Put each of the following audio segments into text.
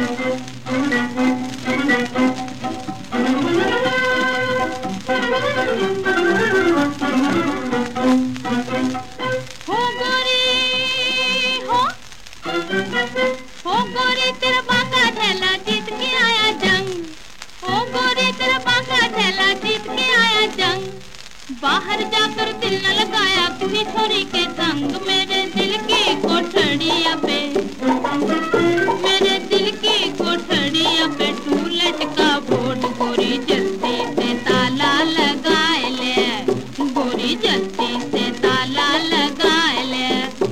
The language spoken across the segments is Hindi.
गोरी तेरा बांका ढेला जीत के आया जंग। ओ गोरी तेरा बांका ढेला जीत के आया जंग। बाहर जाकर दिल न लगाया किसी छोरी के संग। मेरे दिल की कोठड़िया पे, मेरे दिल की कोठड़िया पे तू लटका बोर्ड। गोरी जल्दी से ताला लगा ले, गोरी जल्दी से ताला लगा ले।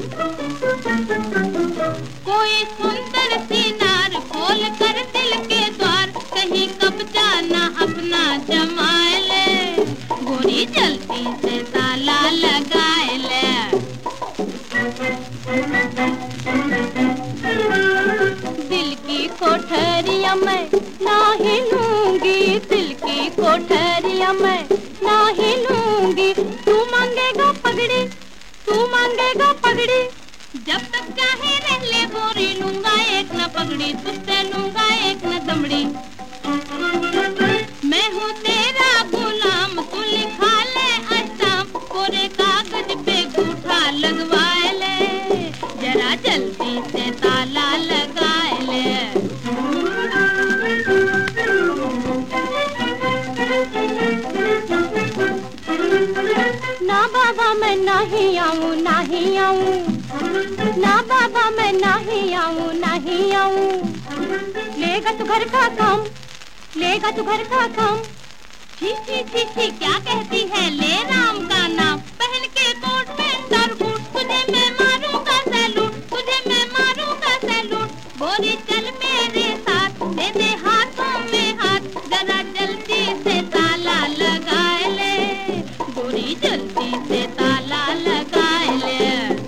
कोई सुंदर सी नार खोल कर दिल के द्वार, कहीं कब्जा ना अपना जमा ले। गोरी जल्दी से ताला लगा ले। दिल की कोठरिया मैं ना हिलूंगी, दिल की कोठरिया मैं ना हिलूंगी। तू मांगेगा पगड़ी, तू मांगेगा पगड़ी। जब तक चाहे रह ले गोरी, लूंगा एक न पगड़ी, तुझसे लूंगा एक न दमड़ी। मैं हूँ तेरा गुलाम, तू लिखा ले अस्ताम। कोरे कागज पे गूठा लगवा ले, जरा जल्दी से ताला लगा ले। ना बाबा मैं नहीं आऊँ, नहीं आऊँ, ना बाबा मैं नहीं आऊँ, नहीं आऊँ। लेगा तू घर का काम, लेगा तू घर का काम। छी छी छी छी क्या कहती है, ले राम का नाम। पहन के कोट पैंट और बूट, तुझे मैं मारूंगा सैलूट, तुझे मैं मारूंगा सैलूट। गोरी चल मेरे साथ, दे दे हाथों में हाथ, जरा जल्दी से ताला लगा ले। गोरी जल्दी से ताला लगा ले।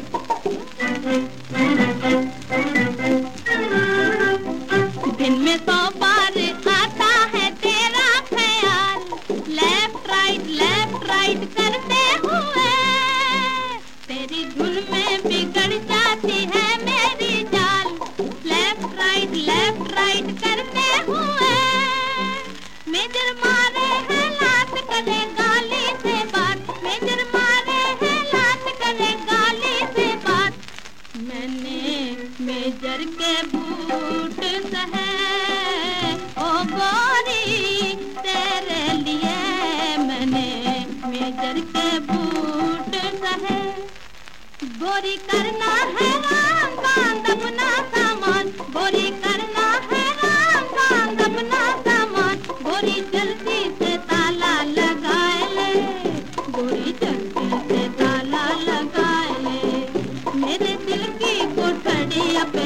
दिन में 100 बार आता है तेरा ख्याल, लेफ्ट राइट करते हुए। तेरी धुन में बिगड़ जाती है मेरी चाल, लेफ्ट राइट करते हुए। मेजर मारे है लात करे गाली से बात, मेजर मारे है लात करे गाली से बात। मैंने मेजर के बूट सहे ओ गोरी तेरे लिए, मैंने मेजर के बूट सहे। गोरी करना है राम बांध अपना सामान, गोरी करना है राम बांध अपना सामान। गोरी जल्दी से ताला लगा ले, गोरी जल्दी से ताला लगा ले। मेरे दिल की कोठड़ी